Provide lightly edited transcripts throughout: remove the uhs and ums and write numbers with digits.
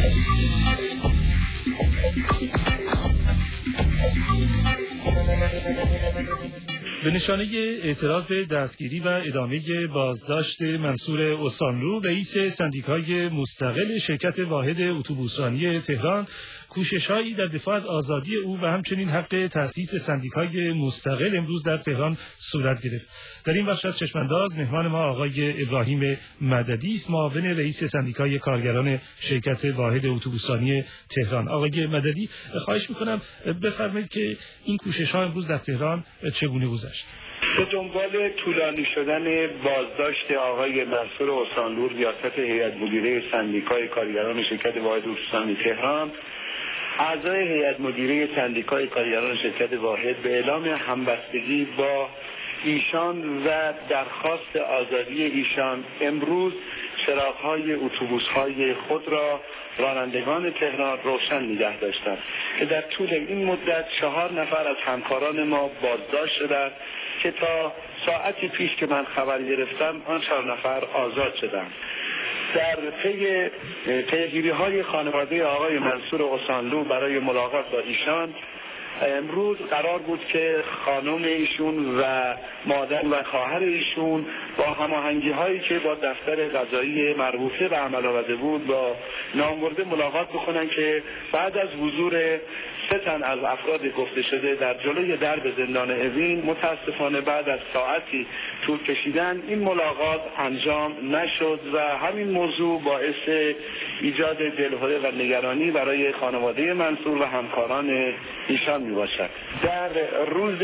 به نشانه اعتراض به دستگیری و ادامه بازداشت منصور استانلو، رئیس سندیکای مستقل شرکت واحد اتوبوسرانی تهران، کوشش‌هایی در دفاع از آزادی او و همچنین حق تأسیس سندیکای مستقل امروز در تهران صورت گرفت. در این بخش از چشمانداز مهمان ما آقای ابراهیم مددی است، معاون رئیس سندیکای کارگران شرکت واحد اتوبوسرانی تهران. آقای مددی، خواهش می‌کنم بفرمایید که این کوشش‌ها امروز در تهران چگونه گذشت؟ به دنبال طولانی شدن بازداشت آقای منصور استانلو ریاست هیئت مدیره سندیکای کارگران شرکت واحد اتوبوسرانی تهران، اعضای هیئت مدیره سندیکای کارگران شرکت واحد به اعلام همبستگی با ایشان و درخواست آزادی ایشان امروز چراغ‌های اتوبوس‌های خود را رانندگان تهران روشن نگه داشتند که در طول این مدت 4 نفر از همکاران ما بازداشت شدند که تا ساعتی پیش که من خبر گرفتم آن 4 نفر آزاد شدند. در پیگیری‌های خانواده آقای منصور استانلو برای ملاقات با ایشان امروز قرار بود که خانم ایشون و مادر و خواهر ایشون با هماهنگی‌هایی که با دفتر قضایی مربوطه به عمل آورده بود با نامبرده ملاقات بکنن که بعد از حضور 3 تن از افراد گفته شده در جلوی درب زندان اوین متاسفانه بعد از ساعتی طول کشیدن این ملاقات انجام نشد و همین موضوع باعث ایجاد دلهره و نگرانی برای خانواده منصور و همکاران ایشان می باشد. در روز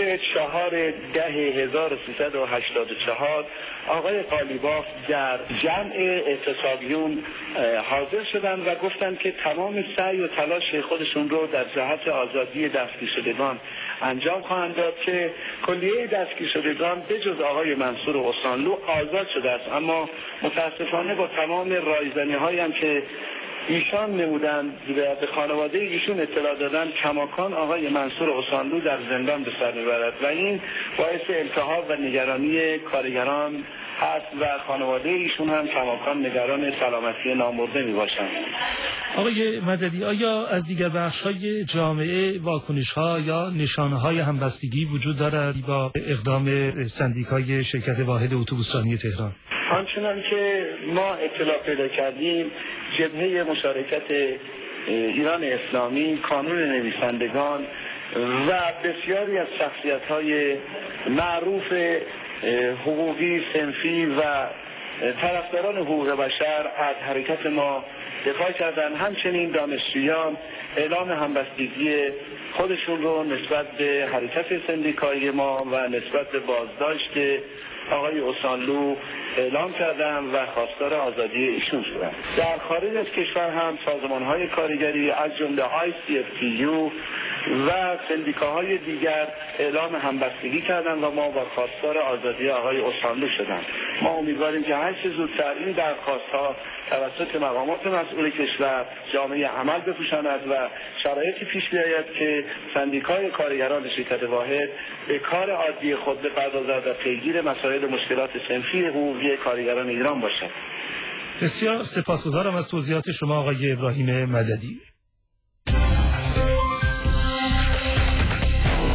4/10/1384 آقای قالیباف در جمع اعتصابیون حاضر شدند و گفتند که تمام سعی و تلاش خودشون رو در جهت آزادی دستگیر شدگان انجام خواهند داد که کلیه دستگیر شدگان بجز آقای منصور استانلو آزاد شده است، اما متاسفانه با تمام رایزنی‌هایی هم که ایشان نمودند به خانواده ایشون اطلاع دادن کماکان آقای منصور استانلو در زندان به سر میبرد و این باعث التهاب و نگرانی کارگران هست و خانواده ایشون هم کماکان نگران سلامتی نامبرده می باشند. آقای مددی، آیا از دیگر بخش‌های جامعه واکنش‌ها یا نشانه‌های همبستگی وجود دارد با اقدام سندیکای شرکت واحد اتوبوسرانی تهران؟ آنچنان که ما اطلاع پیدا کردیم، جبهه مشارکت ایران اسلامی، کانون نویسندگان و بسیاری از شخصیت‌های معروف حقوقی، صنفی و طرفداران حقوق بشر از حرکت ما دفاع کردند. همچنین دانشجویان اعلام همبستگی خودشون رو نسبت به حرکت سندیکایی ما و نسبت به بازداشت آقای استانلو اعلام کردن و خواستار آزادی ایشون شدن. در خارج از کشور هم سازمان‌های کارگری از جمله ICFTU و سندیکاهای دیگر اعلام همبستگی کردند و ما با خواستار آزادی آقای استانلو شدند. ما امیدواریم که هر چه زودتر این درخواست‌ها توسط مقامات مسئول کشور جامعه عمل بپوشاند و شرایطی پیش بیاید که سندیکای کارگران شرکت واحد به کار عادی خود بپردازد و پیگیر مسائل مشکلات صنفی حقوقی کارگران ایران باشد. بسیار سپاسگزارم از توضیحات شما آقای ابراهیم مددی.